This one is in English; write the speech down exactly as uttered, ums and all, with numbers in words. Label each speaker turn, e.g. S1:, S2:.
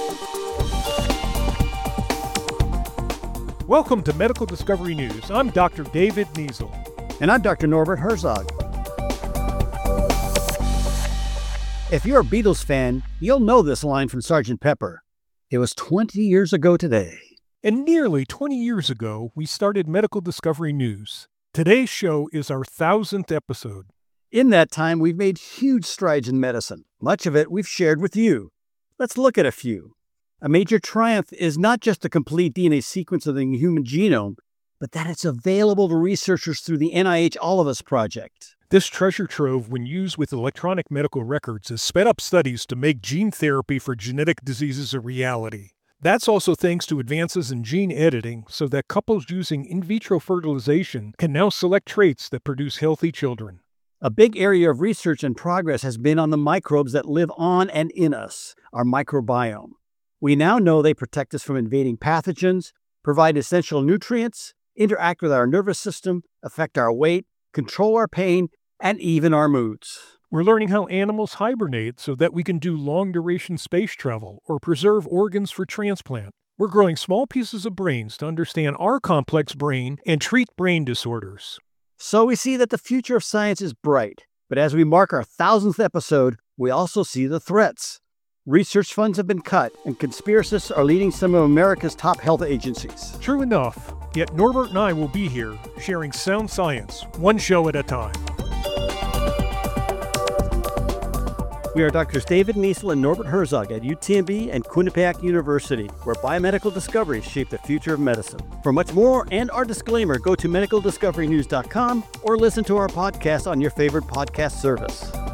S1: Welcome to Medical Discovery News. I'm Doctor David Niesel.
S2: And I'm Doctor Norbert Herzog. If you're a Beatles fan, you'll know this line from Sergeant Pepper. It was twenty years ago today.
S1: And nearly twenty years ago, we started Medical Discovery News. Today's show is our thousandth episode.
S2: In that time, we've made huge strides in medicine. Much of it we've shared with you. Let's look at a few. A major triumph is not just the complete D N A sequence of the human genome, but that it's available to researchers through the N I H All of Us project.
S1: This treasure trove, when used with electronic medical records, has sped up studies to make gene therapy for genetic diseases a reality. That's also thanks to advances in gene editing, so that couples using in vitro fertilization can now select traits that produce healthy children.
S2: A big area of research and progress has been on the microbes that live on and in us, our microbiome. We now know they protect us from invading pathogens, provide essential nutrients, interact with our nervous system, affect our weight, control our pain, and even our moods.
S1: We're learning how animals hibernate so that we can do long-duration space travel or preserve organs for transplant. We're growing small pieces of brains to understand our complex brain and treat brain disorders.
S2: So we see that the future of science is bright. But as we mark our thousandth episode, we also see the threats. Research funds have been cut, and conspiracists are leading some of America's top health agencies.
S1: True enough, yet Norbert and I will be here, sharing sound science, one show at a time.
S2: We are Doctors David Niesel and Norbert Herzog at U T M B and Quinnipiac University, where biomedical discoveries shape the future of medicine. For much more and our disclaimer, go to medical discovery news dot com or listen to our podcast on your favorite podcast service.